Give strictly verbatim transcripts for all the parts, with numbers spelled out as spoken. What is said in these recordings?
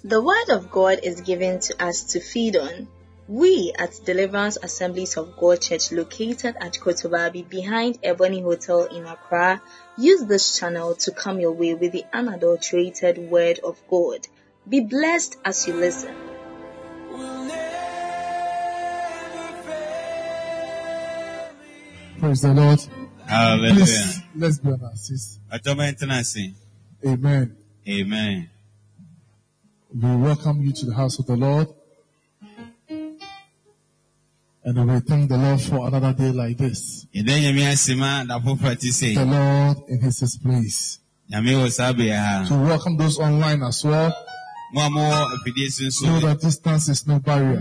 The Word of God is given to us to feed on. We at Deliverance Assemblies of God Church, located at Kotobabi behind Ebony Hotel in Accra, use this channel to come your way with the unadulterated Word of God. Be blessed as you listen. Praise the Lord. Hallelujah. Please, let's be on our seats. Amen. Amen. We welcome you to the house of the Lord. And we thank the Lord for another day like this. The Lord in His place. To welcome those online as well. So that distance is no barrier.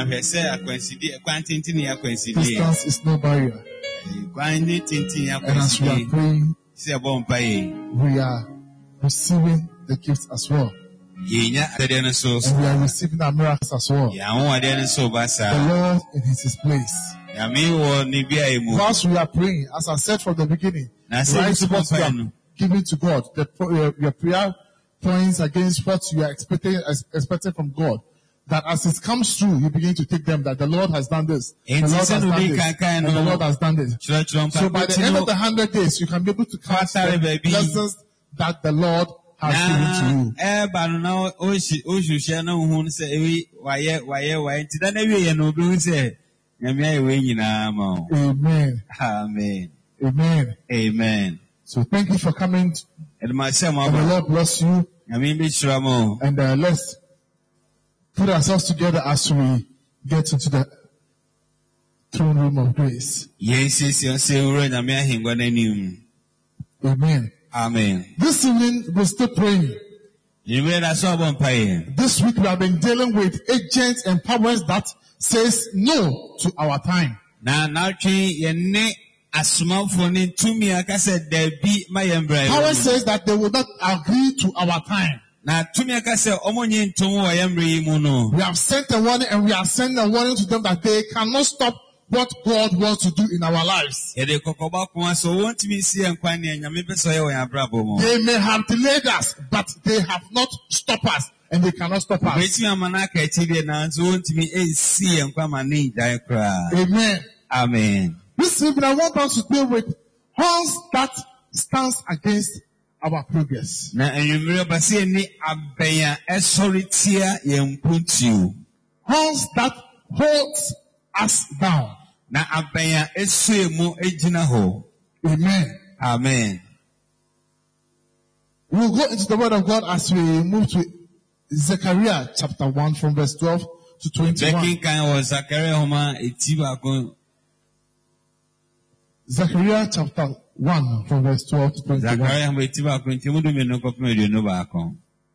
Distance is no barrier. And as we are praying, we are receiving the gifts as well. And we are receiving our miracles as well. The Lord in His place. Whilst we are praying, as I said from the beginning, rise what you are giving to God, the, your, your prayer points against what you are expecting, expecting from God. That as it comes through, you begin to take them that the Lord has done this, the Lord has done this, and the Lord has done this. So by the end of the hundred days, you can be able to count the blessings that the Lord has given to you. Amen. Amen. Amen. Amen. So thank you for coming. And the Lord bless you. And uh, let's put ourselves together as we get into the throne room of grace. Amen. Amen. This evening we're still praying. This week we have been dealing with agents and powers that says no to our time. Power says that they will not agree to our time. We have sent a warning and we have sent a warning to them that they cannot stop what God wants to do in our lives. They may have delayed us, but they have not stopped us, and they cannot stop us. Amen. Amen. This evening I want us to deal with horns that stands against our progress. Horns that holds us down. Amen. Amen. We'll go into the word of God as we move to Zechariah chapter one from verse twelve to twenty-one. Zechariah chapter one from verse twelve to twenty-one.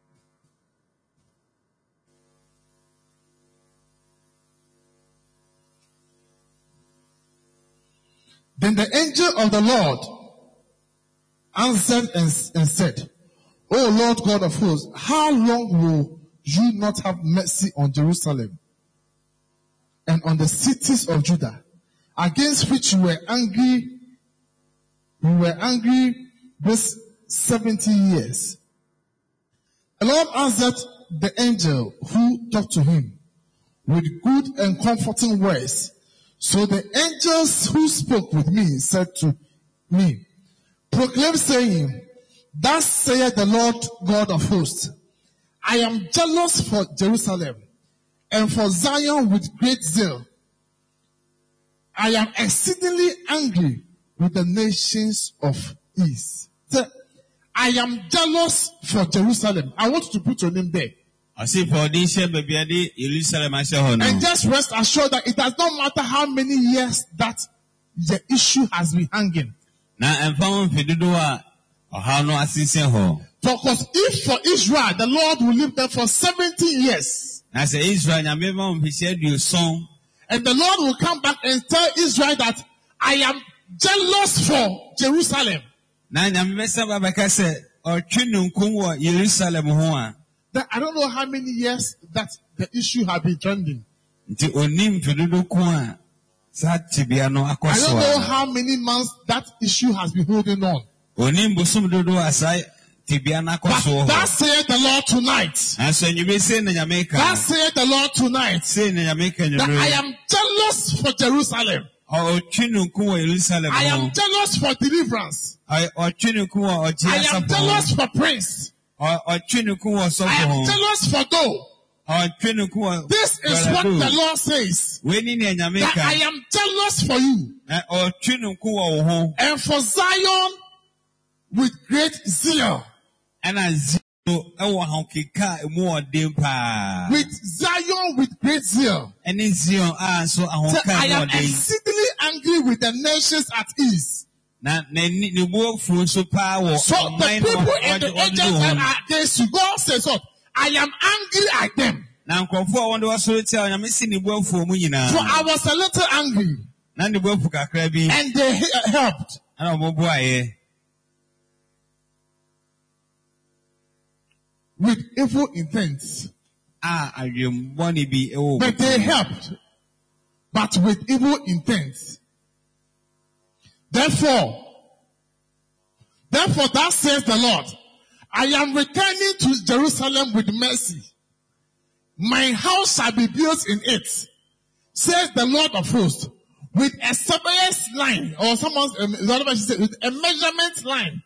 Then the angel of the Lord answered and, and said, O Lord God of hosts, how long will you not have mercy on Jerusalem and on the cities of Judah, against which you were angry, you were angry this seventy years? The Lord answered the angel who talked to him with good and comforting words. So the angels who spoke with me said to me, proclaim saying, thus saith the Lord God of hosts, I am jealous for Jerusalem and for Zion with great zeal. I am exceedingly angry with the nations of east. So, I am jealous for Jerusalem. I want you to put your name there. And just rest assured that it does not matter how many years that the issue has been hanging. Because if for Israel, the Lord will leave them for seventy years. And the Lord will come back and tell Israel that I am jealous for Jerusalem. That I don't know how many years that the issue has been trending. I don't know how many months that issue has been holding on. But that saith the Lord tonight. That saith the Lord tonight. That I am jealous for Jerusalem. I am jealous for deliverance. I am jealous for praise. I am jealous for gold. This is what the Lord says. That I am jealous for you. And for Zion with great zeal. With Zion with great zeal. So I am exceedingly angry with the nations at ease. So the people and the agents that are against you, God says what? I am angry at them. So I was a little angry. And they helped. With evil intents. But they helped. But with evil intents. Therefore, therefore that says the Lord, I am returning to Jerusalem with mercy. My house shall be built in it, says the Lord of hosts, with a surveyor's line, or someone's, um, with a measurement line.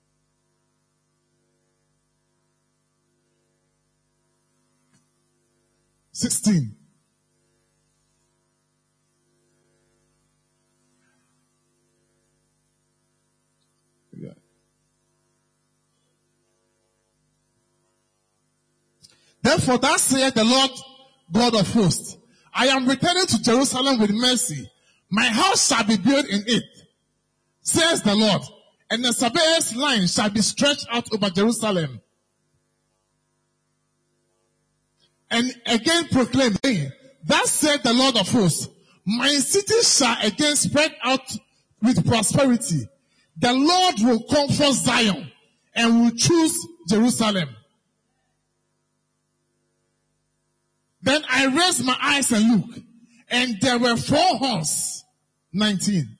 Sixteen. Yeah. Therefore, thus saith the Lord God of hosts, I am returning to Jerusalem with mercy. My house shall be built in it, says the Lord, and the surveyor's line shall be stretched out over Jerusalem. And again proclaim, thus said the Lord of hosts, my city shall again spread out with prosperity. The Lord will comfort Zion and will choose Jerusalem. Then I raised my eyes and looked, and there were four horns. nineteen.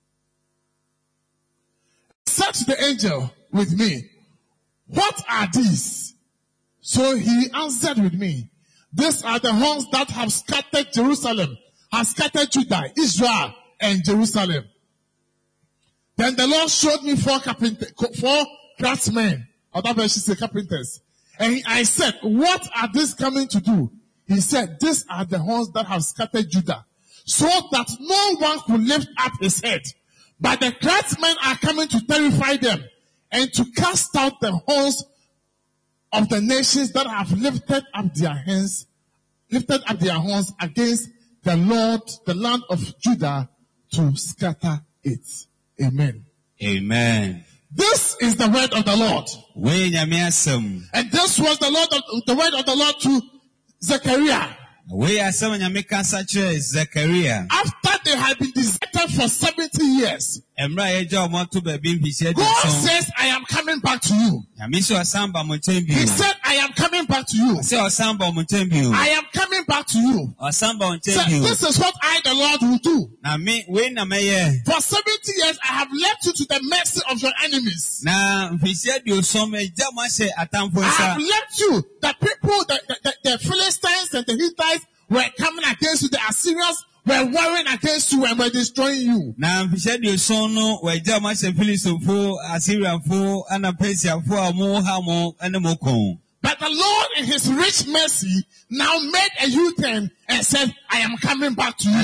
I said to the angel with me, what are these? So he answered with me, these are the horns that have scattered Jerusalem, have scattered Judah, Israel, and Jerusalem. Then the Lord showed me four carpenters, four craftsmen, other versions say carpenters. And I said, what are these coming to do? He said, these are the horns that have scattered Judah, so that no one could lift up his head. But the craftsmen are coming to terrify them, and to cast out the horns of the nations that have lifted up their hands, lifted up their horns against the Lord, the land of Judah, to scatter it. Amen. Amen. This is the word of the Lord. And this was the Lord of, the word of the Lord to Zechariah. After they had been deserted for seventy years, God says, I am coming back to you. He said, I am coming back to you. I am coming back to you. So this is what I, the Lord, will do. For seventy years, I have left you to the mercy of your enemies. I have left you, the people, the, the, the Philistines and the Hittites were coming against you, the Assyrians were warring against you and were destroying you. But the Lord in his rich mercy now made a U-turn and said, I am coming back to you.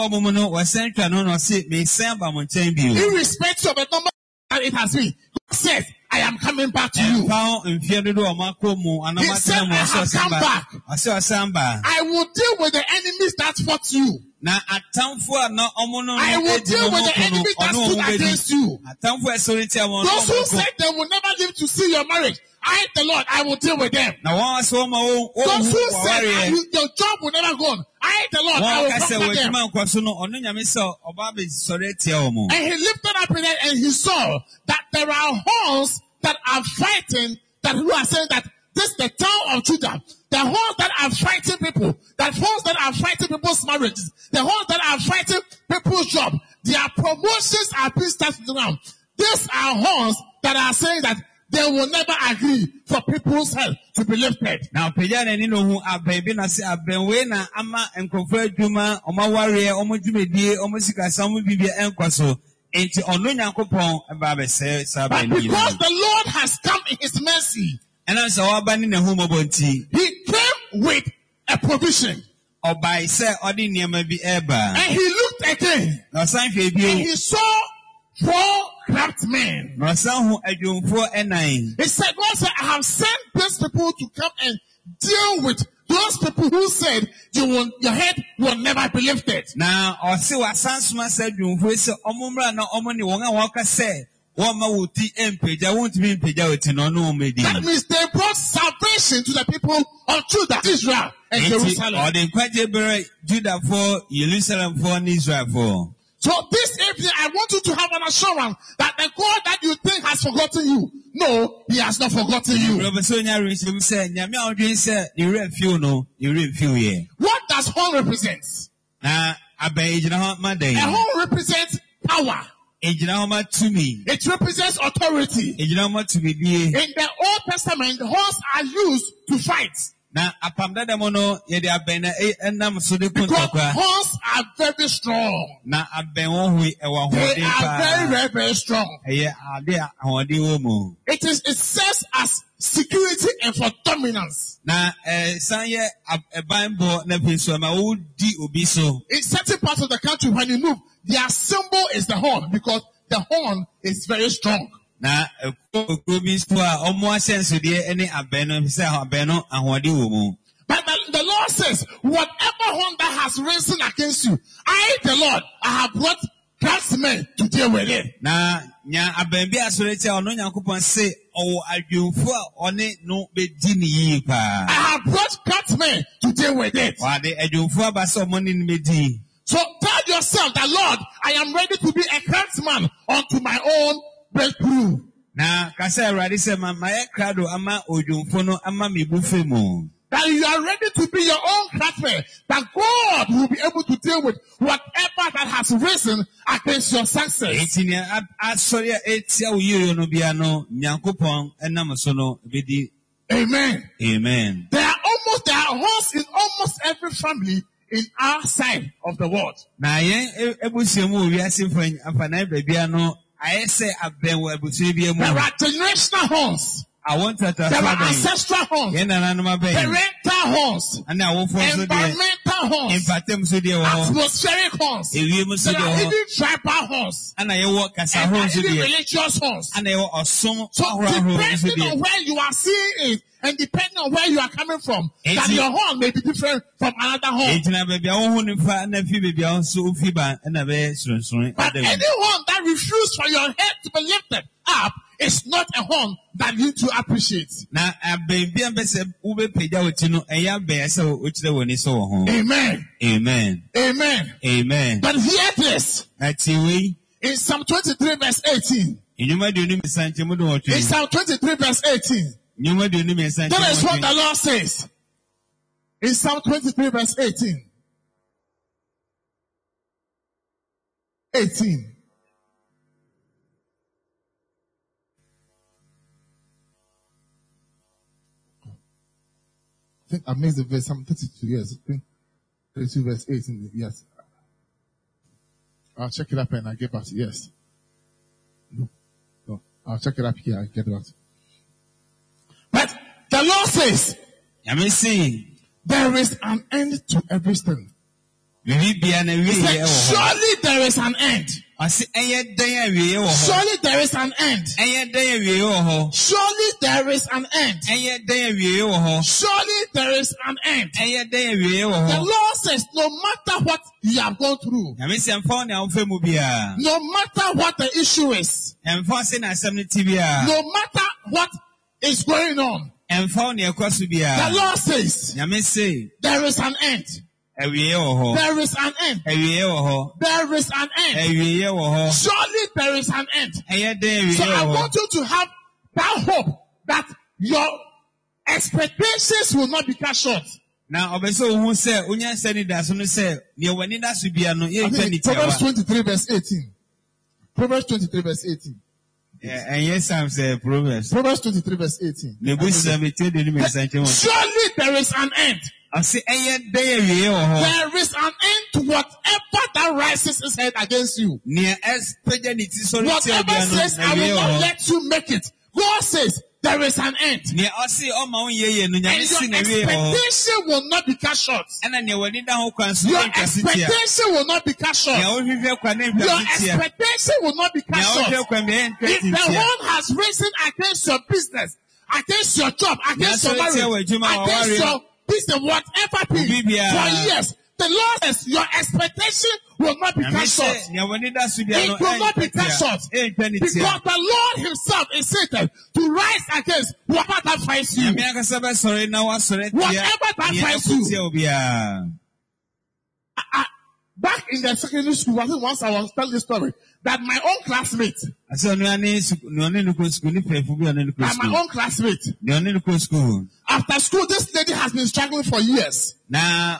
Irrespective of the number that it has been, God says, I am coming back to you. He said, I have come back. I will deal with the enemies that fought you. I will deal with the enemies that stood against you. Those who said they will never live to see your marriage, I, the Lord, I will deal with them. Those who said will, your job will never go on, I, the Lord, I will conquer them. And he lifted up in it and he saw that there are horns that are fighting, that who are saying that this is the town of Judah. The horns that are fighting people, the horns that are fighting people's marriages, the horns that are fighting people's job, their promotions are being started now. These are horns that are saying that they will never agree for people's head to be lifted. Now, Pejana Nino, who are baby, I say, I've been waiting, Ama and confer Juma, Oma warrior, Omo Jumedi, Omosika, some will be the Enquaso, and to Onunya Copon, and Baba says, But because the Lord has come in his mercy, and I saw Abanin a home bonti, he came with a provision. Or by say, Odinia may be ever. And he looked again, No sign for and you, he saw four craftsmen. no son who a doom four and nine. He said, God said, I have sent these people to come and deal with those people who said you will, your head will never be lifted. Now, or see what Sansuma said, you will say, Omumra no Omoni Wanga Walker said, Wama would tea and page, I won't be in Pejawit no no media. That means they brought salvation to the people of Judah, Israel, and Jerusalem. Or the Quajaber, Judah for, Jerusalem for, and Israel for. So this evening, I want you to have an assurance that the God that you think has forgotten you, no, he has not forgotten you. What does horn represent? A horn represents power. It represents authority. In the Old Testament, horns are used to fight. Na apamda demono yede abena enam so de Because horns are very strong. Na aben wo hui e wa They are very, very, very strong. Eye ade ahode wo mu. It is, it serves as security and for dominance. Na eh sanye ebanbo na peso ma wo di obi so. In certain parts of the country, when you move, their symbol is the horn because the horn is very strong. Na ekrobi so a omo asenso de ene abeno se abeno ahode wo mu. But the, the Lord says, whatever horn that has risen against you, I, the Lord, I have brought craftsmen to deal with it. Na nya aben bi asorete ono Nyankopon se owo adwumfo a one no be di ni yi pa. I have brought craftsmen to deal with it. Wa de adwumfo abase omo ni me di. So tell yourself that, Lord, I am ready to be a craftsman unto my own breakthrough. Na kasa Awurade se ma ma krado ama odwumfo no ama me bufe mu. That you are ready to be your own craftsman. That God will be able to deal with whatever that has risen against your success. Etinia asori etia uyo no bia no Nyankopon enam so no bedi. Amen. Amen. There are almost there are horns in almost every family in our side of the world. Na yen ebusiemu wiase fran afana bia no ayese abenwo ebusu bia mu. There are generational horns. I want to There are ancestral horns, parental horns, environmental horns, atmospheric horns. There are even tribal horns. And there are even religious horns. So depending on where you are seeing it, and depending on where you are coming from, that your horn may be different from another horn. But any horn that refuses for your head to be lifted up is not a horn that you to appreciate. Amen. Amen. Amen. Amen. But hear this. In Psalm twenty-three verse eighteen. In Psalm twenty-three verse eighteen. That is what the Lord says. In Psalm twenty-three verse eighteen. eighteen. I think I missed the verse. Psalm thirty-two, yes. I think thirty-two verse eighteen, yes. I'll check it up and I'll get back to you. Yes. No. No. I'll check it up here. I'll get back to you. But the Lord says, there is an end to everything. He said, surely there is an end. Surely there is an end. Surely there is an end. Surely there is an end. The Lord says, no matter what you have gone through, no matter what the issue is, no matter what is going on, the Lord says, there is an end. There is an end. There is an end. Surely there is an end. So I want you to have that hope that your expectations will not be cut short. Now, who say, Unya said it as soon as say, near when it has to be an Proverbs twenty-three verse eighteen. Proverbs twenty-three verse eighteen. And yes, Sam said Proverbs. Proverbs twenty-three verse eighteen. Surely there is an end. I say, there is an end to whatever that rises its head against you. Whatever says, I will not let you make it. God says, there is an end. And your expectation will not be cut short. Your expectation will not be cut short. Your expectation will not be cut short. If the one has risen against your business, against your job, against your marriage, against your business, whatever thing, for years, the Lord says your expectation will not be cut short. It will not be cut short. Because the Lord himself is Satan to rise against whatever that fights you. Whatever that fights you. I, I, back in the secondary school, I think once I was telling the story, that my own classmate, that my own classmate, after school, this lady has been struggling for years. Now,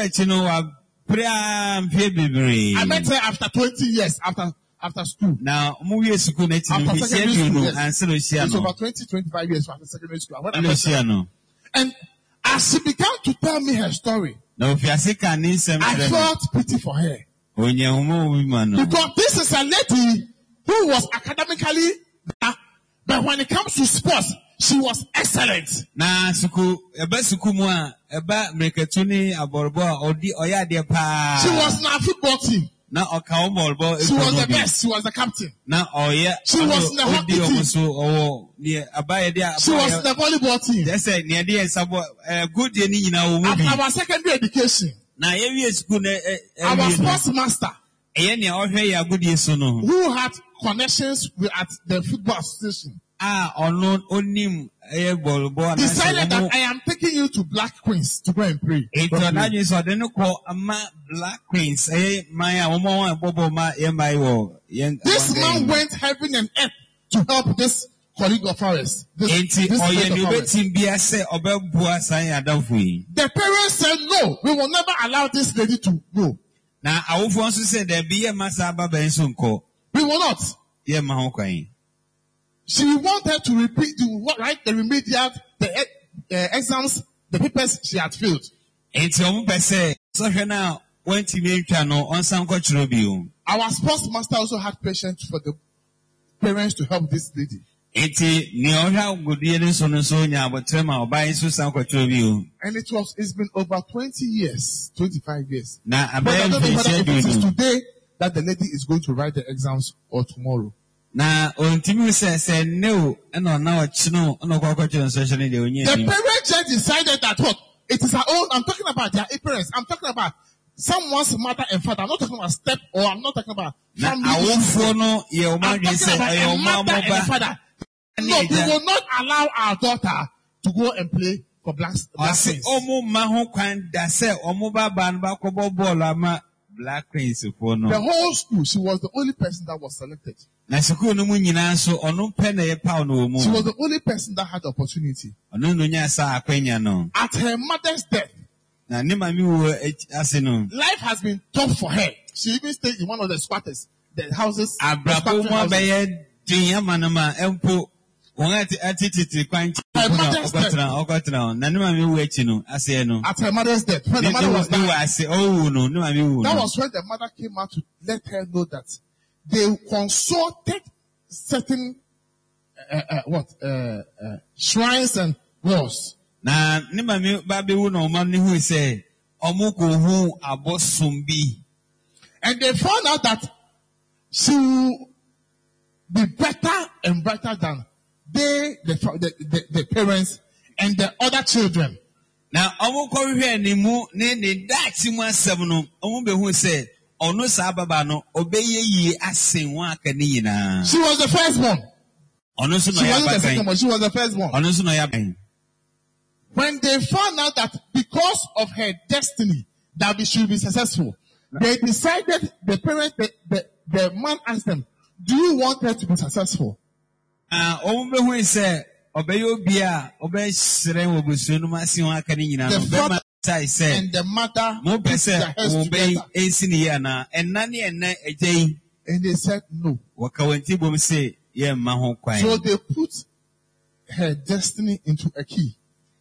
I met her after twenty years after after school. Now, after secondary school, yes. It's over twenty, twenty-five years after secondary school. I met her. And as she began to tell me her story, I felt pity for her. Because this is a lady who was academically, but when it comes to sports, she was excellent. Nah, suku eba suku mu a eba mrekatuni aborbo odi oya de pa. She was in a football team. Na oka oborbo. She was the best. She was the captain. Na oya. She was in the hockey team. Owo ni abaye de. She was in the volleyball team. They said ni de sabo good ye ni nyina wo mu bi. After our secondary education. Na ye wi school na our sports master. Eye ni ohwe ya good ye so no. Who had connections with at the football association. Ah, unknown onim eh ball ball. Decided that I am taking you to Black Queens to go and pray. International so they no call ama Black Queens. Eh, my omo bobo ma ye my wo. This man went heaven and earth to help this colleague of ours. This, this the parents said no, we will never allow this lady to go. Now, I will also say there be a masaba bensunko. We will not. Yeah, my she wanted to repeat, to write the remedial, the uh, exams, the papers she had filled. It's your say. So now, when to make channel on some cultural view. Our sports master also had patience for the parents to help this lady. And it was, it's been over twenty years, twenty-five years. Now, but I don't know whether if it is today that the lady is going to write the exams or tomorrow. Now, on Timmy says, no, and no, now it's no, no, the parent just decided that what it is her own. I'm talking about their parents. I'm talking about someone's mother and father. I'm not talking about step or I'm not talking about family. I'm talking about a mother and a father. No, we will not allow our daughter to go and play for Black Queens. Black Queens. The whole school, she was the only person that was selected. She was the only person that had the opportunity. At her mother's death, life has been tough for her. She even stayed in one of the squatters, the houses. The At her mother's death. At her mother's death. When the mother was dying, that was when the mother came out to let her know that they consulted certain uh, uh, what uh, uh, shrines and wells. And they found out that she will be better and better than they, the, the, the, the parents, and the other children. Now, she was the first one. She wasn't the second one. She was the first one. When they found out that because of her destiny that she will be successful, they decided, the parents, the, the, the man asked them, do you want her to be successful? Uh, the father and the mother put their heads together. And they said no. yɛmma ho kwan. So they put her destiny into a key.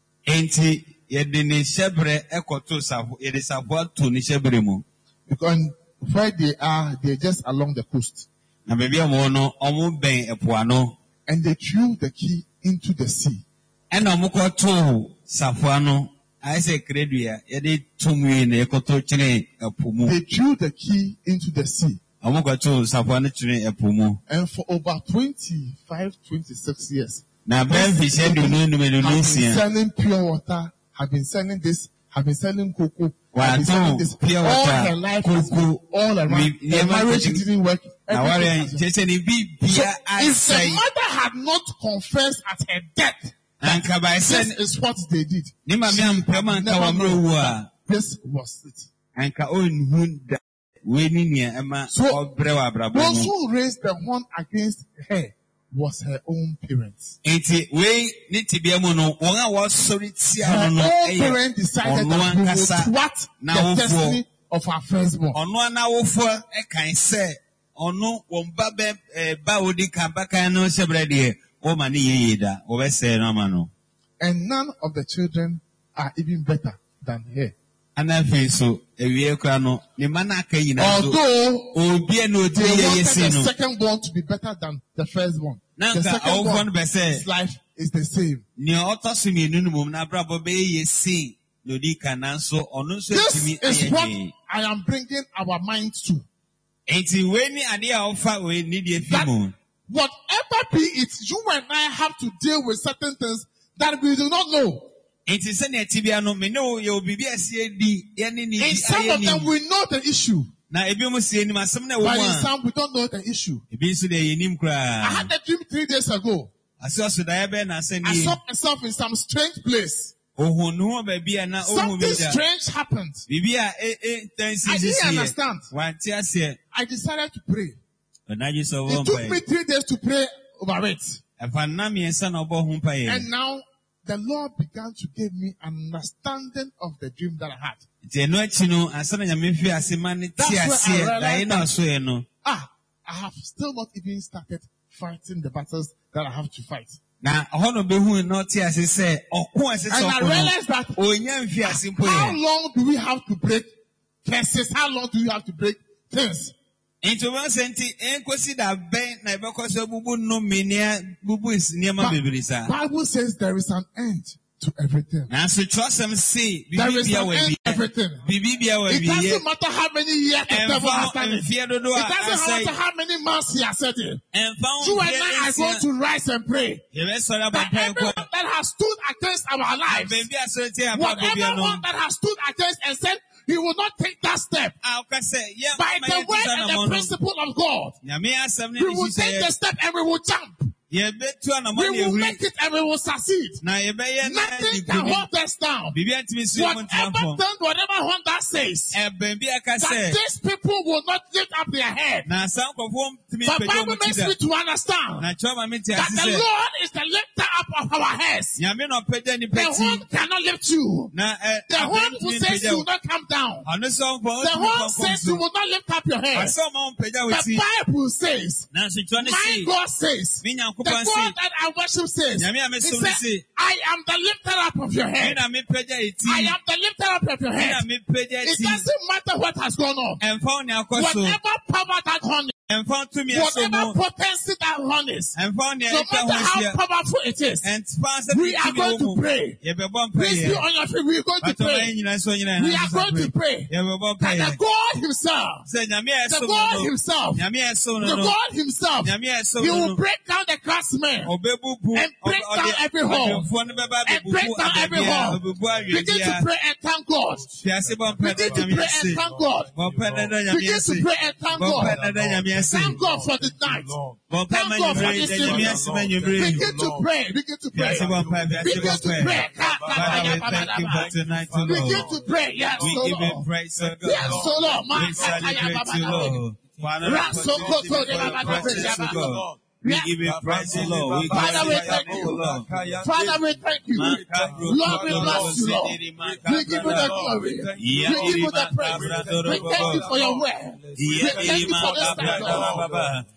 Enti yɛde ne hyɛbrɛ ɛkɔto safo yɛde safo ato ne hyɛbrɛ mu. Because where they are, they're just along the coast. Na baabi a wɔwɔ no ɔmo bɛn ɛpoano. And they threw the key into the sea. Ɛna ɔmo kɔtoo safo ano ayɛ sɛ kredua yɛde tom wie na yɛkɔtɔ kyerɛ ɛpo mu. They threw the key into the sea. Ɔmo kɔtoo safo ano kyerɛ ɛpo mu. And for over twenty-five, twenty-six years, Na bɛn fihyɛ dunu num have num been nsia. selling pure water, have been selling this, have been selling cocoa, have been selling Wɔatɔn this. pure All water, her life has been cocoa, all around. we- The nneɛma marriage kɔkye- didn't work. Na Everything wɔre has- kyerɛ sɛ ne So bibia if the asɛe. mother had not confessed at her death, Anka ba this sɛ is what they did. ne maame ampɛ mu anka Never wɔn mmerɛ known wu that a this was it. anka ɔnhu da wei ne nea ɛma So, ɔbrɛ wɔ abrabɔ Those mu. who raised the horn against her was her own parents. Enti wei ne tibia mu no wɔn a wɔsɔre tia Her no no own ɛyɛ parents decided ɔno that we will ankasa thwart the n'awofoɔ. destiny of our firstborn. Ɔno anawofoɔ ɛkan sɛ ɔno wɔn ba bɛ ɛɛ ba a odi kan bakan no hyɛbrɛ deɛ wɔma ne yeye da wɔbɛsɛɛ no ama no. And none of the children are even better than her. Ana afei so ewie kora no ne ma no aka nyinaa so Although obi a na odi they yeye wanted si the no second-born to be better than the firstborn. na The nka awofo no second-born, bɛ sɛ his life is the same. nea ɔtɔ so mmienu no mmom n'abrabɔ bɛyɛ yie sen na odi kan nanso ɔno nso This atumi is ayɛ what yie. I am bringing our mind to. Enti wei ni adeɛ a ɔfa wei ni deɛ fi That mu. whatever be it, you and I have to deal with certain things that we do not know. Enti sɛnea ti bia no me ne wo yɛ obibi asie di yɛ ne ne di In some ayɛ of them, nim. we know the issue. Na ebi mu sie nim asɛm na ɛwɔ But mu in a some, we don't know the issue. ebi nso deɛ yɛ nim I koraa. had a dream three days ago. Ase ɔsodaeɛ bɛyɛ na asɛm I nie. saw myself in some strange place. Ohun no ho baabi a na ohun Something bi da. strange happened. Biribi a e e ntansi I didn't sisi yɛ. understand. Wante aseɛ. I decided to pray. Ɔnagye sɛ ɔbɔ It took me mpaeɛ. three days to pray over it. Ɛfa nna mmiɛnsa na ɔbɔ ho mpaeɛ. And now the Lord began to give me an understanding of the dream that I had. Nti ɛno akyi no ansa na Nyame fi ase ma ne te That's where I aseɛ realized daeɛ na that- ɔsoɛ no. Ah, I have still not even started fighting the battles that I have to fight. Na ɔhɔ na ɔbɛhu na ɔte ase sɛ ɔko a ɛsɛ sɛ And I ɔko realized that no ɔnya mfi ase mpo how yɛ. long do we have to break curses? How long do we have to break things? Nti ɔbɛn sɛ nti nkosi da bɛn na ɛbɛkɔ so bubu nnome nea bubu nsi- nneɛma But bebree saa. Bible says there is an end to everything. Nanso twerɛsɛm se There biribi is bia an wɔ end to awie. everything. Biribi bia wɔ It awie. doesn't matter how many years the devil has Ɛmfa done it. mfeɛ dodoɔ It a doesn't asɛe. matter how many months he has said it. Ɛmfa You and mfeɛ I are going nsia. to rise and pray Yɛbɛsɔre abɔ that mpaeɛ everyone kɔ. that has stood against our lives, Baabi asɔre tie apa whatever baabi ano. one that has stood against and said he will not take that step A ɔka sɛ yɛ by ma the yɛnti word sɛ and anamɔ the no. principle of God, Nyame asɛm ne we ne will take the hyehyɛeɛ. step and we will jump. Yɛbɛtu anamɔ We ne will ahuri. make it and we will succeed. Na yɛbɛyɛ na Nothing di can gumi. hold us down. Biribi antumi si mu ntena Whatever fam. thing, whatever one that says Ɛbɛn bi aka that sɛ these people will not lift up their head. na saa nkurɔfoɔ ntumi But mpagya Bible wɔn ti makes da. me to understand Na kyerɛ ma me te that ase the sɛ Lord is the lifter up of our heads. Nyame na ɔpagya nipa The ti. one cannot lift you. Na ɛ The abɛn one who ntumi says mpagya you will wo. not come down. Ɔno sɛ ɔmfa The ɔntumi one kɔnkɔn says you so. will not lift up your head. Ɔsɛ ɔma wɔn mpagya wo The ti. Bible says, Nanso kyerɛ ne my se God says, me the Nyankopɔn God se that I worship says, Nyame a he mesom ne said, se I am the lifter up of your me head. na mepagya yɛ ti. I am the lifter up of your Me na head. mepagya It ti. doesn't matter what has gone on. Ɛmfa wo nea akɔ so. Whatever power that horn, Ɛmfa wo tumi ɛso whatever mu. potency that horn is, Ɛmfa wo nea no ɛtwa matter ho how ahyia. powerful it is, Ɛmfa sɛ we tumi are wɔ going to mu. pray. Yɛbɛbɔ Please be mpaeɛ. on your feet. We are going to Bàtà ɔman pray. nyinaa nso nyinaa We yɛn are nso going to pray. pray. Yɛbɛbɔ That mpaeɛ. the God himself, Sɛ Nyame a the ɛsom God no no. himself, Nyame a ɛsom no the no. God himself, Nyame a ɛsom he no will no. break down the craftsmen Ɔbɛbubu. and break ɔde- down every hole. ɔdemfoɔ no bɛba and break abɛbubu down every abɛbia, hole. ɔbɛbu Begin to awiadia. pray and thank God. Fi ase bɔ mpaeɛ Begin dɛ to Nyame pray ase. and thank God. Bɔ mpaeɛ dɛ Nyame Begin ase. to pray and thank Bɔ mpaeɛ God. dɛ Nyame ase. Thank God for the night. Bɔ mpaeɛ Thank ma God for Nyame this dɛ Nyame evening. ase ma Nyame. Begin to pray. Begin to Fi ase pray. bɔ mpaeɛ, fi ase Begin bɔ to mpaeɛ. pray. Father, we thank you for tonight, O Begin Lord. to pray. Yes, We so give you Lord. praise, O God. Yes, so Lord. We celebrate you, Lord. For another opportunity for your presence, O God. We give you praise, O Lord. We Father, we glorify thank you, you. O Lord. Father, we thank you. Lord, we bless you, Lord. We give you the glory. We give you the praise. We thank you for your word. We thank you for this time, Lord.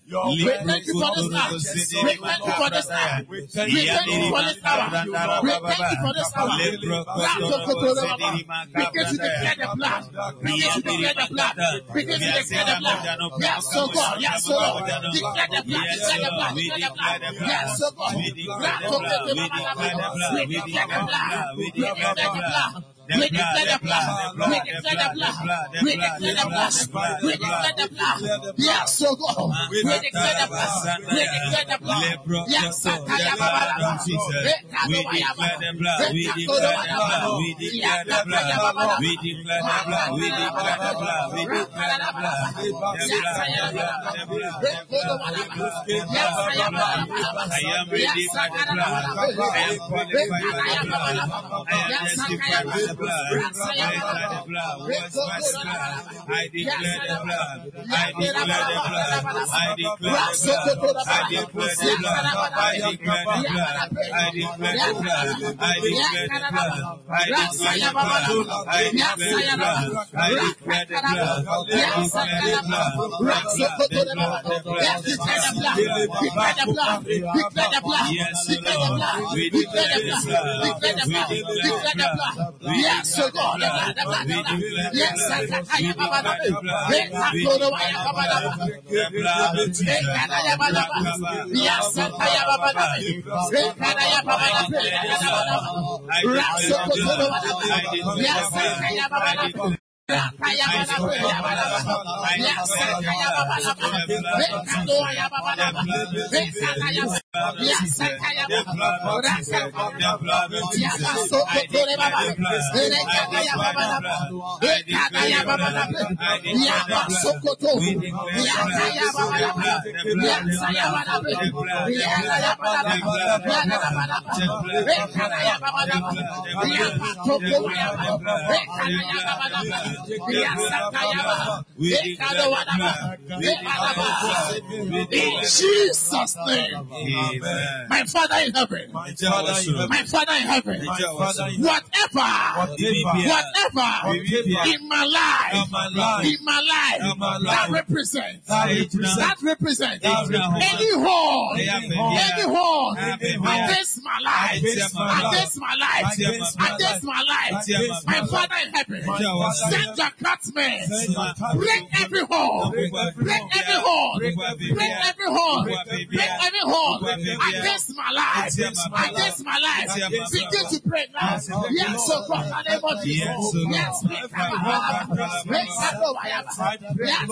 We thank you for this hour. We thank you for this hour. We thank you for this hour. We thank you for this hour. Begin to declare the blood. Begin to declare the blood. Begin to declare the blood. Yes, so God. Yes, so Lord. Declare the blood. Declare the blood. Declare the blood. Yes, so God. We declare the blood. We declare the blood. We declare the blood. We declare the blood. We declare the blood. We declare the blood. We declare the blood. Yes, so God. We declare the blood. We declare the blood. Yes, so God. We declare the blood. We declare the blood. We declare the blood. We declare the blood. We declare the blood. We declare the blood. The blood. Yes, I am. I am ready for the blood. I am qualified by the blood. I am justified by the blood. I declare the blood. I declare the blood. I declare the blood. I declare the blood. I declare the blood. I declare the blood. I declare the blood. I declare the blood. I declare the blood. I declare the blood. I declare the blood. I declare the blood. The blood. Declare the blood. Declare the blood. Declare the blood. Yes, Lord. We declare the blood. Declare the blood. Declare the blood. Yes, so God. Yes, I am Baba. Yes, I am Baba. Yes, I am Baba. Yes, I am Baba. In Jesus' name. Amen. My Father in heaven. My Father in heaven. Whatever, whatever in my life, in my life, that represents, that represents any horn, any horn against my life, against my life, against my life. My Father in heaven, send your craftsmen, break every horn, break every horn, break every horn, break every horn against my life, against my life. Begin to pray now. Yes, so God, in the name of Jesus. Yes, break every horn. Break every horn. Yes,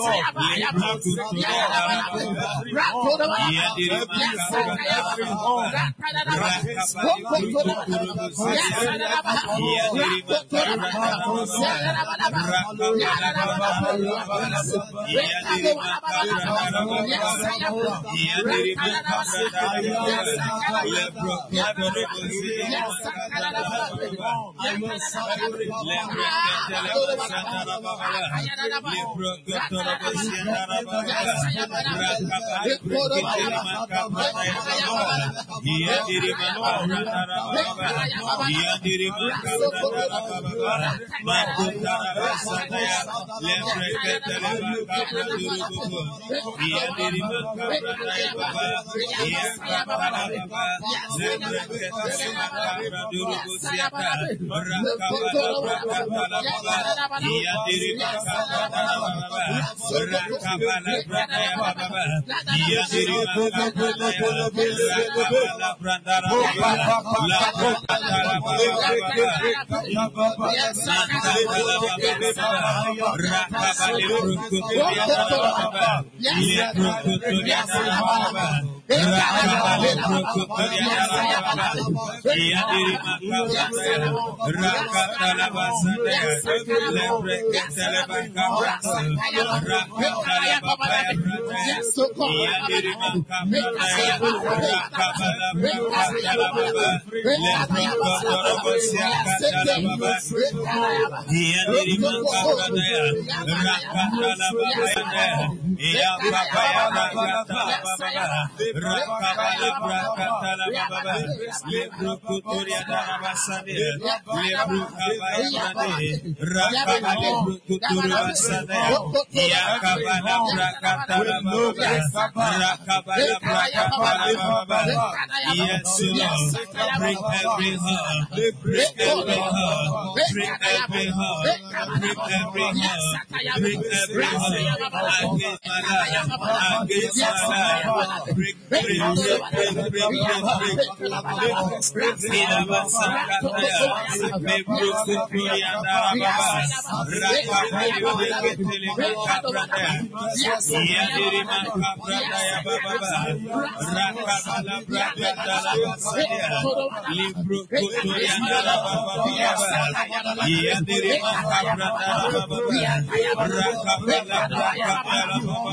Yes, Break every heart, break every heart, break every heart, break every heart, break every heart against my life, against my life. Break, break, break, break, break, break, break, break. Ina masakataya, membro sukuri andarababa, rakabali beketele makabranda, iya diri makabranda ya baba, rakabala branda la basadia, libro kuturi andarababa, iya diri makabranda la baba, rakabala branda la baba,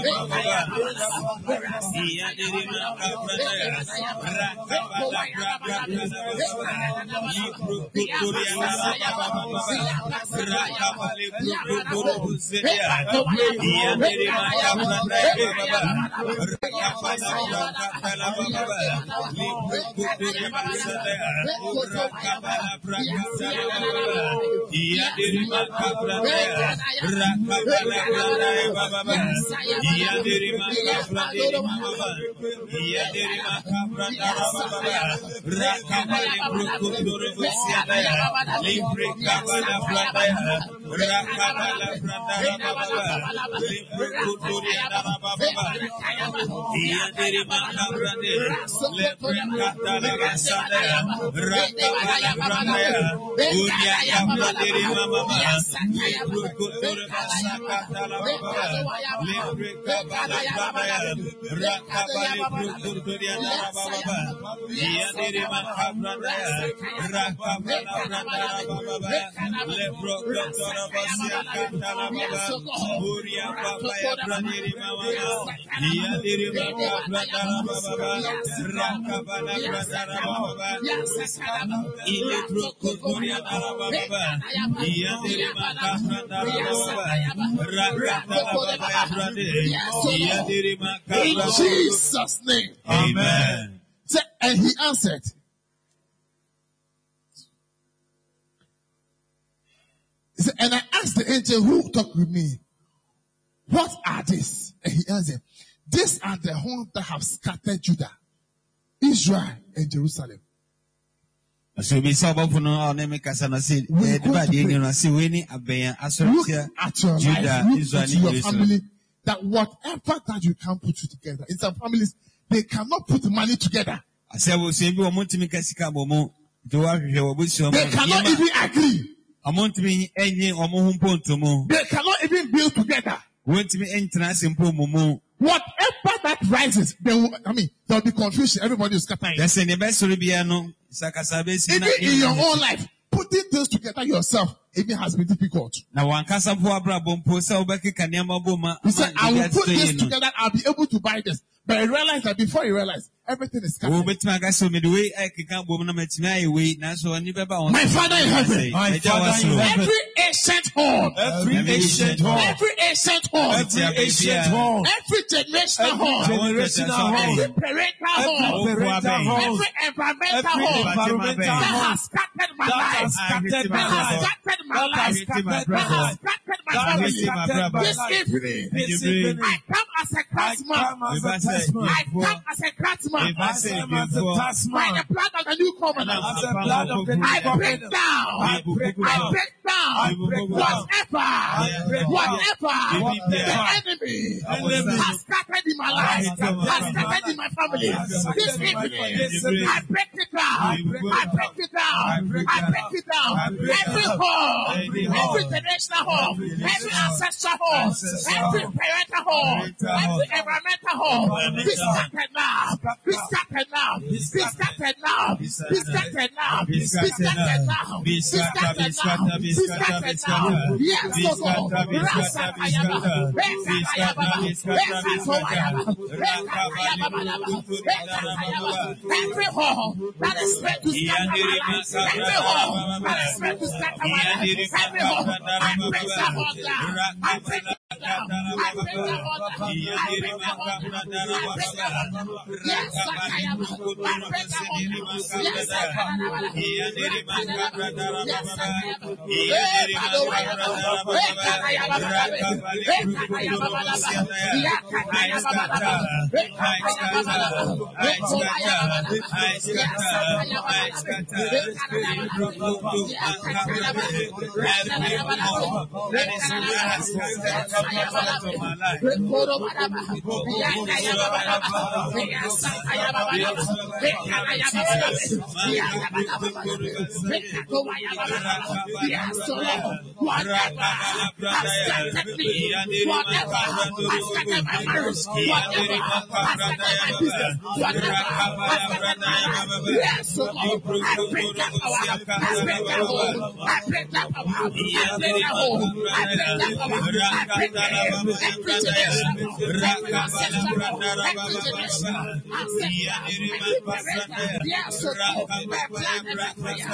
iya diri makabranda, rakabala branda la baba. Libro Kutoriana Rakabali Brukuru Sedia Yandere Maya Branda Baba Rakabala Rakabala Baba Libro Kutoriana Sedia Rakabala Branda Baba Yandere Maka Branda Rakabala Branda Baba Yandere Maka Branda Baba Yandere Maka Branda Baba Rakabala Brukuru Sedia Libre Kabala Branda Rakabala Branda Baba Libre Kutoriana Baba Yandere Maka Branda Libre Katala Basada Rakabala Branda Uria Kabadere Mama Libre Kutoriana Sakatala Baba Libre Kabala Branda Rakabala Brukuriana Baba Yandere Maka Branda Rakabala Branda Baba Lebro Kotora Basia Kantala Baba Uria Baba Brandiri Mama Yandere Maka Branda Baba Rakabala Branda Baba Ilebro Kotoria Baba Yandere Maka Branda Baba Rakabala Baba Brandiri Yandere Maka In Jesus' name. Amen. And he answered, he said, and I asked the angel who talked with me, what are these? And he answered, these are the horns that have scattered Judah, Israel, and Jerusalem. So we saw about no name Kasana said, We're the body in your see winning a bear, Look at your Judah, life, look Israel, at your Jerusalem. family, that whatever that you can put together, in some families, they cannot put money together. I said, we'll say, we want to make a sikabomo, do I They cannot even agree. I want to be any or more to mo. They cannot even build together. Want to be entrance in Pomo. Whatever that rises, they will, I mean, there will be confusion. Everybody is scattering. That's in the best Rubiano, Sakasabes. Even in your own life, putting things together yourself even has been difficult. Now, one casa for Abra Bomposa, Obeki Kanyama Boma. He said, I will put this together, I'll be able to buy this. But I realized that before you realize, everything is scattered. My Father in heaven, My Father in heaven, every ancient hall, every ancient hall, every ancient hall, every ancient hall, every generational hall, generational hall, every parental hall, every parental hall, every environmental every hall environmental that hall has scattered my that life, has scattered my that has life, scattered my that has life, scattered my that has life, scattered my that has family. scattered my This life. evening, This evening, I come as a I craftsman. come as a craftsman. I come as a craftsman. I come as a By craftsman. the blood of the new covenant, As the blood of the new I break covenant, down, I break I down, break down I break down, whatever, break down, whatever whatever the enemy enemy has scattered in my life, has scattered has in my scattered in my family. has scattered This in my evening, family. This evening, I break it down, I break it I break it down, I break I it break it down. I break it Every down. hall, Every every hall, generational hall, every every generational ancestral hall, ancestral every hall, parental hall, parental hall, every environmental hall, be environmental hall, scattered now, be scattered now, be scattered now, be scattered now, Be be scattered now, Be be scattered, be scattered now, scattered, be be scattered, be scattered now. scattered. Yes, Be Lord. scattered, be scattered, be scattered. Be scattered, be scattered, be scattered. Every hall that is meant to scatter my life, every hall that is meant to scatter my life, every hall, I break that hall down, I break it down, break that order. I break that order. I break that order. Yes, Sakayaba. I break that order. Yes, Sakayaba. Yes, Sakayaba. Hey, Badowayaba. Hey, Kakayaba. Hey, Kakayaba. Yeah, Kakayaba. Hey, Kakayaba. Hey, Kodayaba. Yes, Sakayaba. Hey, Kakayaba. I break that power. I break that power. I break that power. I break that power. I break every generation. Every ancestral. Every generation. Ancestral. Yes, so my plan and my prayer.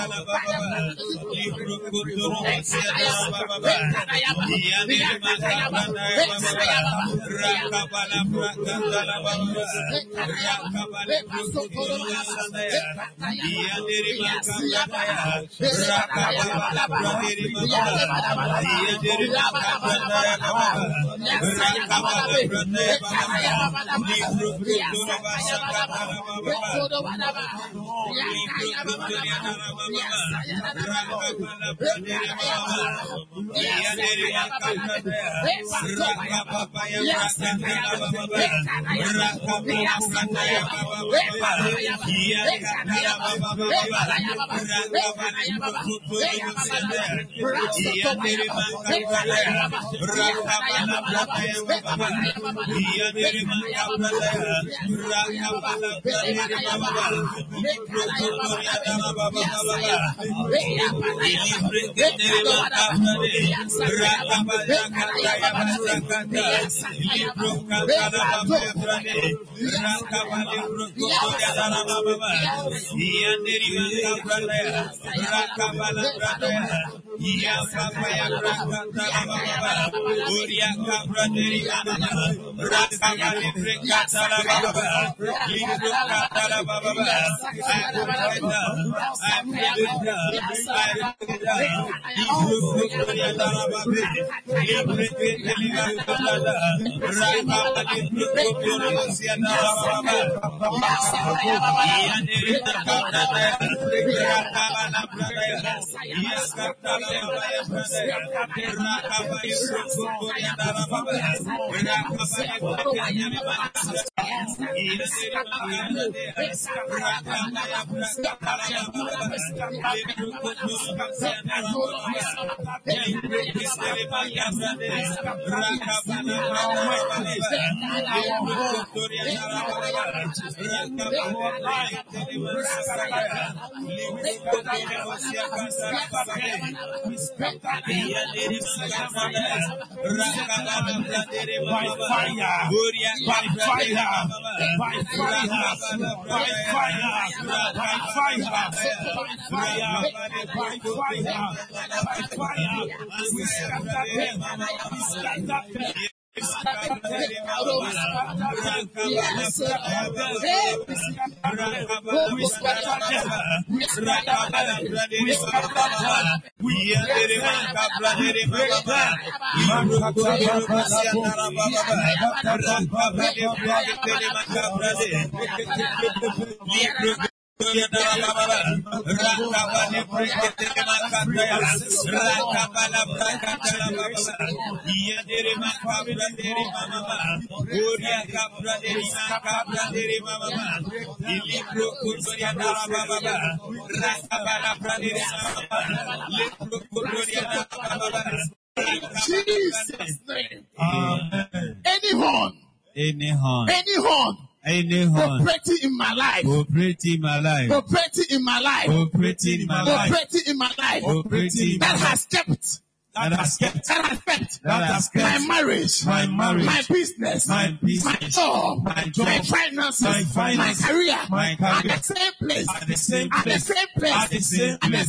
Jesus' name. Amen. Any horn. Any horn. Any horn. Any horn. Operating in my life. Operating in my life. Operating in my life. Operating in my life. Operating in my life. Operating that has kept. That has kept. That has kept. That has kept. My marriage. My marriage. My business. My business. My job. My job. My finances. My finances. My career. My career. At the same place. At the same At the place. same place. At the same place. At the same place.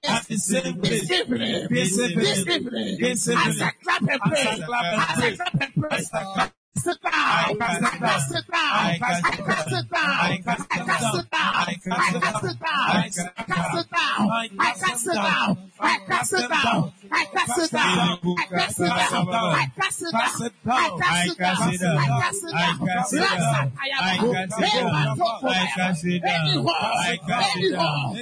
At the same place. This evening. This evening. This evening. As I clap and pray. As I clap and pray. Sit down. I cast it down. I cast it down. I cast it down. I cast it down. I cast it down. I cast it down. I cast it down. I cast it down. I cast it down. I cast it down. I cast it down. I cast it down. I cast it down. I cast it down. I cast it down. I cast it down. I cast it down.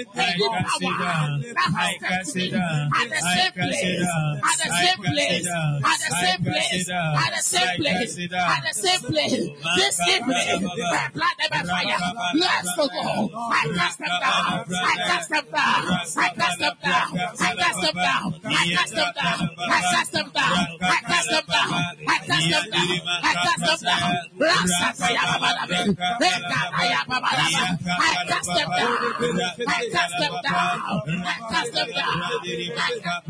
I cast it down. At the same place. At the same place. At the same place. At the same place. At the same place, this evening, I plant them by fire. Let's go. I cast them down. I cast them down. I cast them down. I cast them down. I cast them down. I cast them down. I cast them down. I cast them down. I cast them down. Rasa saya babalabe. Reka saya babalabe. I cast them down. I cast them down. I cast them down. I cast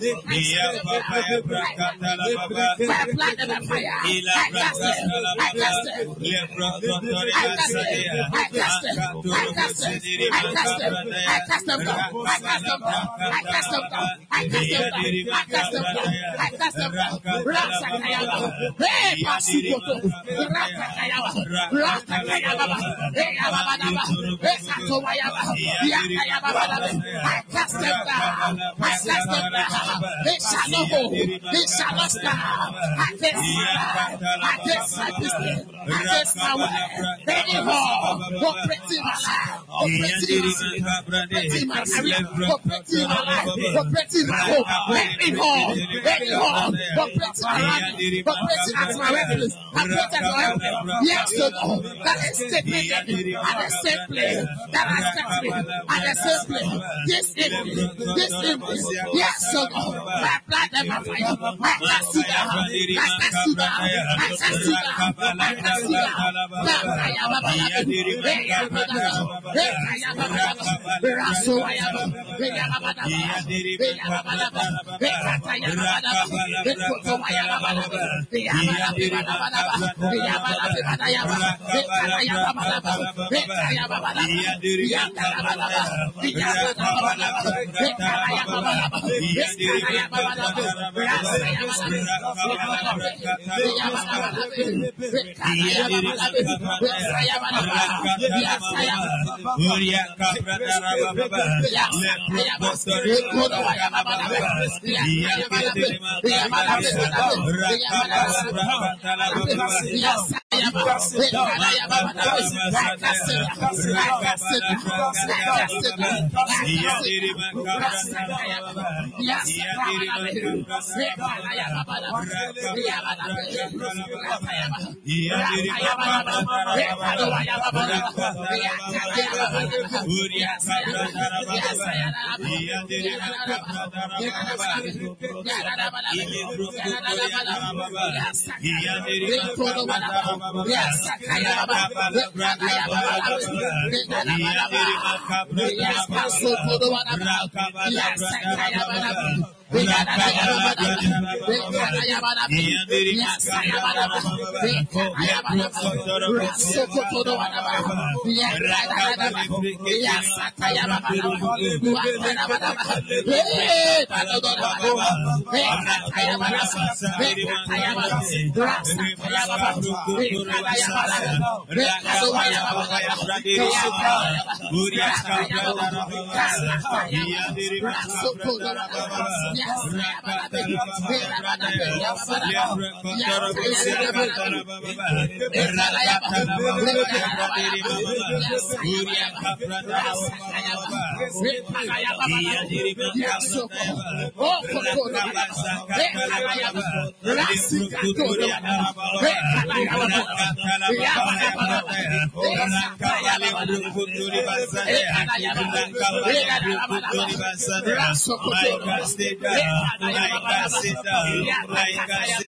them down. I plant them by fire. I cast them. I cast it. I cast it. I cast it. I cast it. I cast it. I cast them down. I cast them down. I cast them down. I cast them down. I cast them down. I cast them down. Rasakayaba. Hey, Masukoto. Rasakayaba. Rasakayaba. Hey, Ababadaba. Hey, Satobayaba. Yakayaba. I cast them down. I cast them down. They shall not go. They shall not stand. I cast I cast my business. I cast my way. Anyhow, operating my life. Operating my career. Operating my life. Operating my home. Anyhow, anyhow, operating my life. Operating at my workplace. Operating at my workplace. Yes, so no. That is statement at the same place. That has kept me at the same place. This evening. This evening. Yes, so no. I plant them on fire. I cast you down. I cast you down. I cast you down. I cast you down.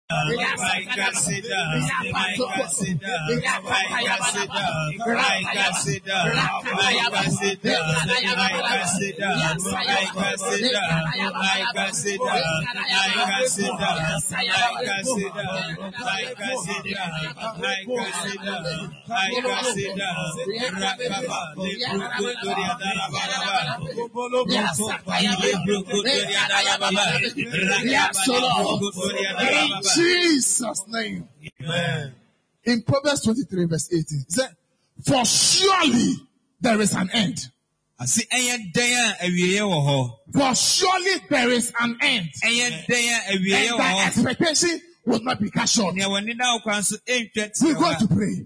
Jesus' name. Amen. In Proverbs twenty-three, verse eighteen, it said, for surely there is an end. For surely there is an end. And thy expectation will not be cut short. We're going to pray.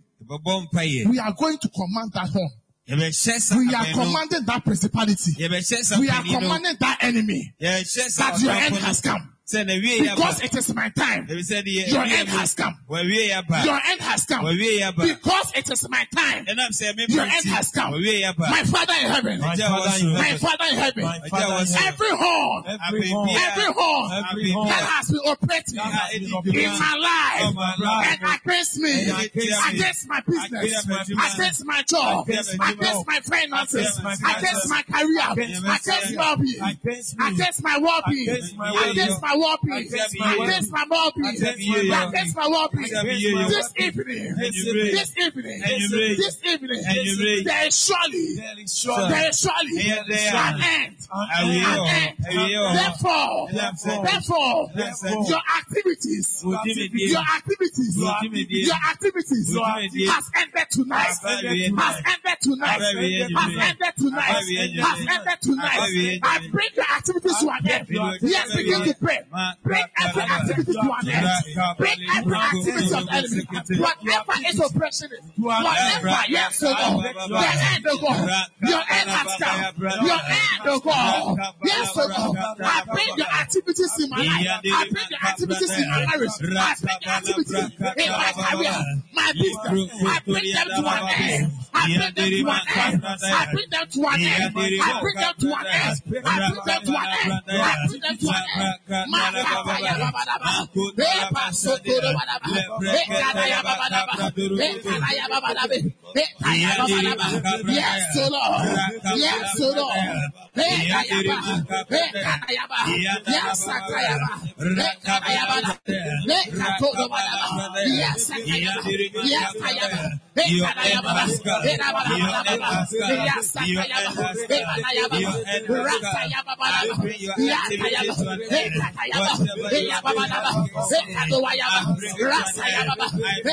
We are going to command that home. We are commanding that principality. We are commanding that enemy that your end has come. Because it is my time. Your end has come. Your end has come. Because it is my time. Your end has come. My Father in heaven. My Father in heaven. Every horn. Every horn that has been operating in my life and against me, against my business, against my job, against my finances, against my career, against my well-being, against my well-being, against my well-being, against my well-being, against my well-being. This evening, this evening, this evening, there is surely, there is surely an end, an end. Therefore, therefore, your activities, your activities, your activities has ended tonight, has ended tonight, has ended tonight, has ended tonight. I bring your activities to an end. Yes, begin to pray. Bring every activity to an end. Bring every activity of enemy. Whatever is oppression, whatever, yes, O God, your end, O God, your end has come. Your end, O God, yes, O God. I bring your activities in my life. I bring your activities in my marriage. I bring your activities in my career, my business. I bring them to an end. I bring them to an end. I bring them to an end. I bring them to an end. I bring them to an end. I bring them to an end. My Papaya Babadaba, Epa Sotoro Badaba, Ekadaya Babadaba, Ekadaya Babadabe, Ekaya Babadaba. Yes, O Lord. Yes, O Lord. Ekayaba, Ekadayaba, Yes, Akayaba, Ekadayaba, Ekatoro Badaba, Yes, Akayaba, Yes, Akayaba, Ekadayaba, Ekadayaba, Yes, Akayaba, Ekadayaba, Rakayaba Badaba, Yes, Akayaba, Ekadayaba, Eyababadaba, Ekadoyaba, Rasayaba,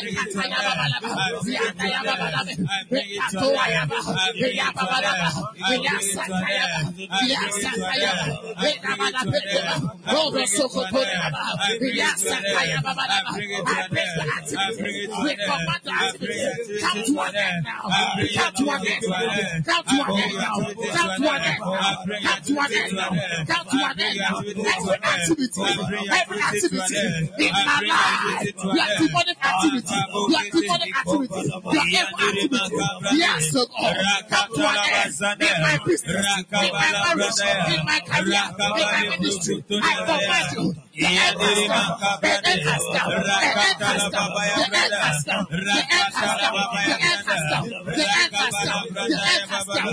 Ekatayaba, Yatayaba, Ekatoyaba, Eyababadaba, Yasakayaba, Yasakayaba, Ekabadaba, Over Sokotoraba, Yasakayaba. I bring the activity. We command the activity. Come to an end now. Come to an end now. Come to an end now. Come to an end now. Come to an end now. Come to an end now. Every activity, every activity in my life, your demonic activity, your demonic activity, your evil activity, yes, so God, come to an end in my business, in my marriage, in my career, in my ministry. I command you. The end has come. The end has come. The end has come. The end has come. The end has come. The end has come. The end has come. The end has come.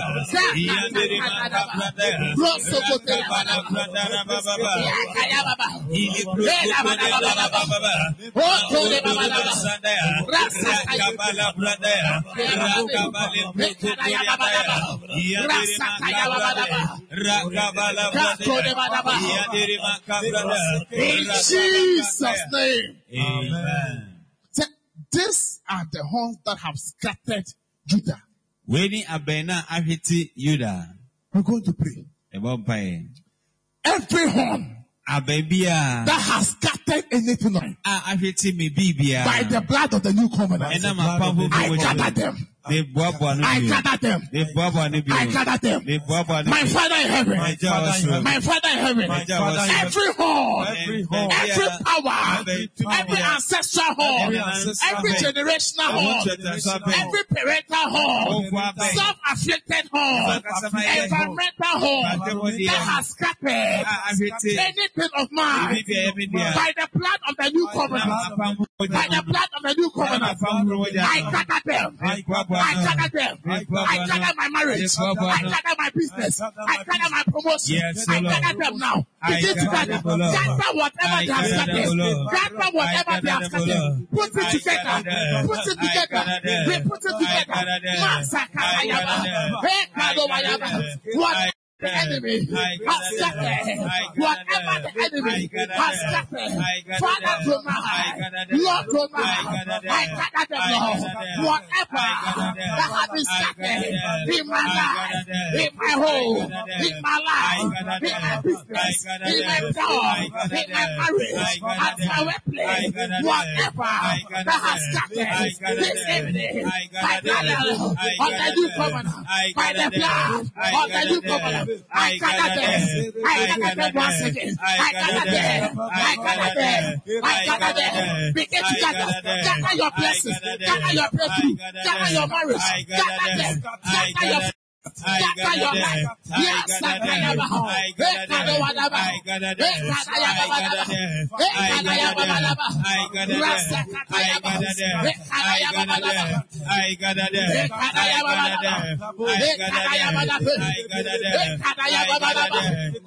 In Jesus' name. Amen. So, these are the horns that have scattered Judah. We're going to pray. Every horn that has scattered anything on by the blood of the new covenant, I gather them. I gather them. I gather them. My Father in heaven. My Father in heaven. Every hall, every power, every ancestral hall, every generational hall, every parental hall, self-afflicted hall, environmental hall that has scattered anything of mine by the blood of the new covenant. By the blood of the new covenant, I gather them. I gather them. I gather my marriage. I gather my business. I gather my promotion. I gather them now. Begin to gather. Gather whatever they have scattered. Gather whatever they have scattered. Put it together. Put it together. We put it together. Masakayaba. Hey, Kadowayaba. What? The enemy has scattered. Whatever the enemy has scattered. Father tonight, Lord tonight, I gather them, Lord. Whatever that has been scattered in my life, in my home, in my life, in my business, in my job, in my marriage, at my workplace, whatever that has scattered this evening, I gather on the new covenant, by the blood of the new covenant. I gather them. I gather them once again. I gather them. I gather them. I gather them. Begin to gather. Gather your blessings. Gather your breakthrough. Gather your marriage. Gather them. Gather your gather your life. Yes, I gather my home. I gather whatever. I gather them. I gather them. I gather them. I gather them. I gather them. I gather them. I gather them. I gather them. I gather them. I gather them. I gather them. I gather them.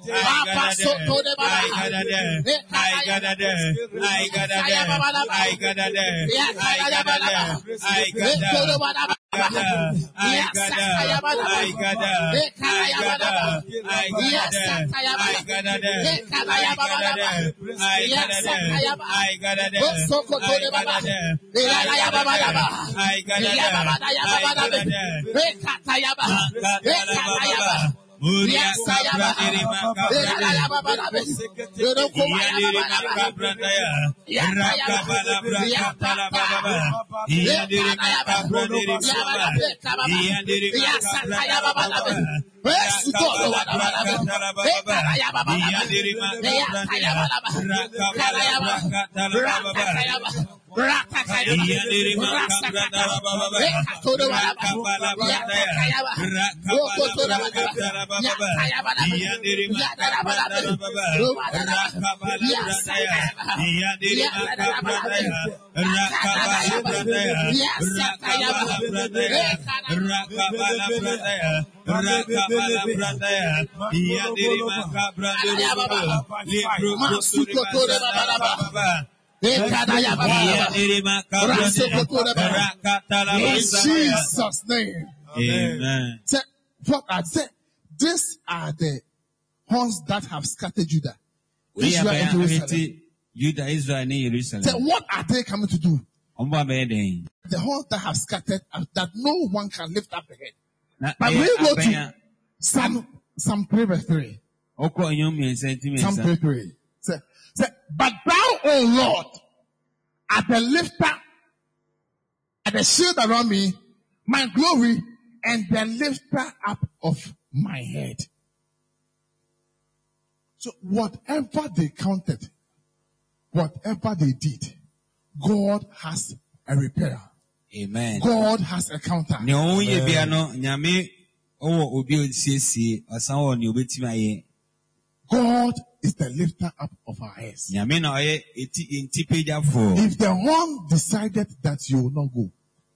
I gather them. I gather them. I gather them. I gather them. I gather them. I gather, I gather, I gather, I gather, I gather, I gather them, I gather them, I gather them, I gather them, I gather them, I gather them, I gather them. Muria sabra dirima kabra dirima kabra ya raka bala braka bala baba ya dirima kabra dirima ya dirima kabra baba Yes, God, what about Ya dirima In Jesus' name. Amen. Say, what are they? These are the horns that have scattered Judah. Israel and Jerusalem. Judah, Israel and Jerusalem. Say, what are they coming to do? The horns that have scattered, uh, that no one can lift up the head. But we go to Psalm, Psalm three verse three. Psalm three three. Say, say, but thou, O Lord, are the lifter, are the shield around me, my glory, and the lifter up of my head. So whatever they counted, whatever they did, God has a repair. Amen. God has a counter. God is the lifter up of our heads. If the one decided that you will not go,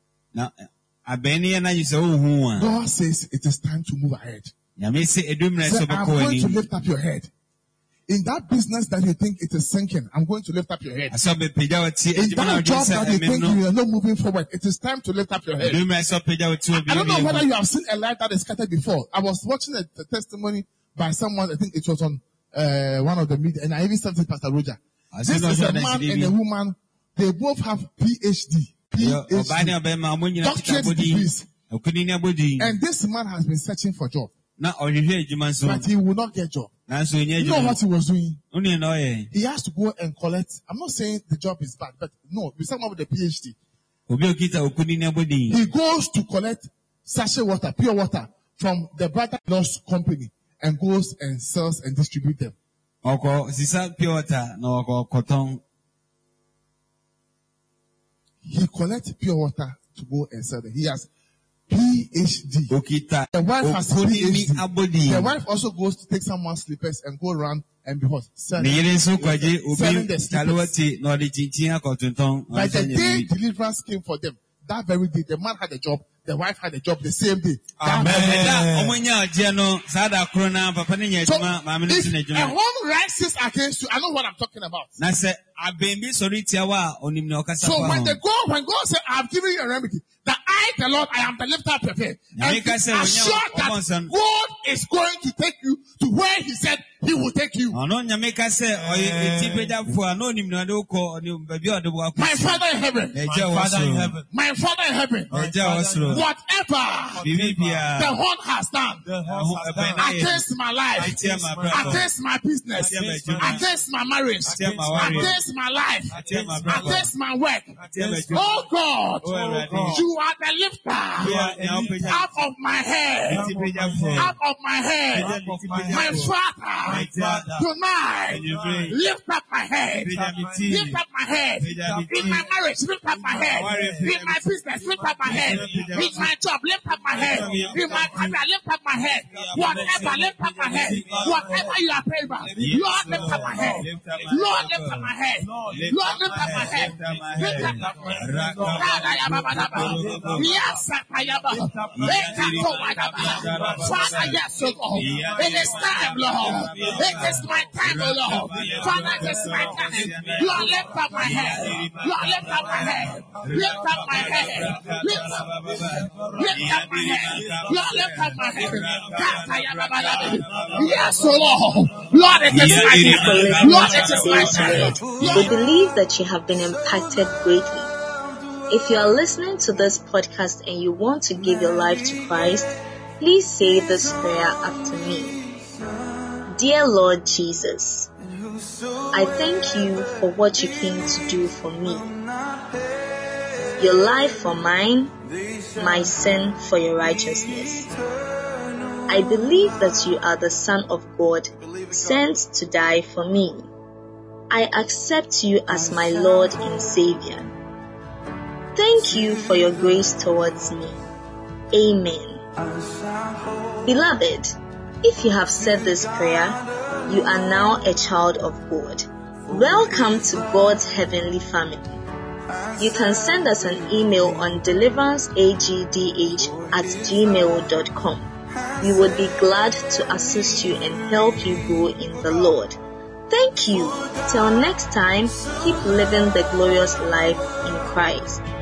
God says it is time to move ahead. So I'm going to lift up your head. In that business that you think it is sinking, I'm going to lift up your head. In that job that you think you are not moving forward, it is time to lift up your head. I don't know whether you have seen a light that is scattered before. I was watching a, a testimony by someone, I think it was on uh, one of the media, and I even sent it to Pastor Roger. This is a man and a woman. They both have PhD. PhD. Doctorate degrees. And this man has been searching for a job. But he will not get a job. You know what he was doing? He has to go and collect. I'm not saying the job is bad, but no, with someone with a PhD. He goes to collect sachet water, pure water, from the brother-in-law's company and goes and sells and distributes them. He collects pure water to go and sell them. He has P H D. The wife has P H D. The wife also goes to take someone's slippers and go around and be what? Selling, selling the slippers. By the day deliverance came for them, that very day, the man had a job, the wife had a job the same day. Amen. So, if a home rises against you, I know what I'm talking about. So when they go, when God said, I've given you a remedy, that I, the Lord, I am the lifter up your head. And be assured that God is going to take you to where He said He will take you. My Father in heaven, my Father in heaven, my Father in heaven, whatever the horn has done against my life, against my business, against my marriage, against my life, against my work, oh God, you are the lifter out of my head, out of my head, my Father, tonight, lift up my head, lift up my head, in my marriage, lift up my head, in my business, lift up my head, in my job, lift up my head, in my career, lift up my head, whatever, lift up my head, whatever you are praying about, Lord, lift up my head, Lord, lift up my head, Lord, lift up my head, lift up my head, yes, Father, yes, Lord, it is time, Lord, it is my time, Lord, Father, it is my time, Lord, lift up my head, Lord, lift up my head, lift up my head, lift up, lift up my head, Lord, lift up my head, yes, Lord, Lord, it is my time, Lord, it is my time. We believe that you have been impacted greatly. If you are listening to this podcast and you want to give your life to Christ, please say this prayer after me. Dear Lord Jesus, I thank you for what you came to do for me. Your life for mine, my sin for your righteousness. I believe that you are the Son of God, sent to die for me. I accept you as my Lord and Savior. Thank you for your grace towards me. Amen. Beloved, if you have said this prayer, you are now a child of God. Welcome to God's heavenly family. You can send us an email on deliveranceagdh at gmail dot com. We would be glad to assist you and help you grow in the Lord. Thank you. Till next time, keep living the glorious life in Christ.